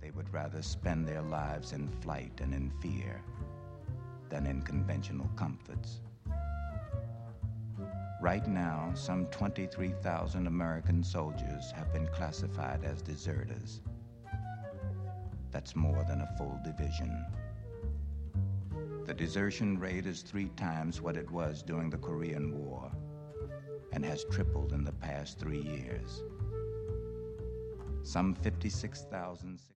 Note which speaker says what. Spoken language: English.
Speaker 1: They would rather spend their lives in flight and in fear than in conventional comforts. Right now, some 23,000 American soldiers have been classified as deserters. That's more than a full division. The desertion rate is 3 times what it was during the Korean War and has tripled in the past 3 years. Some 56,000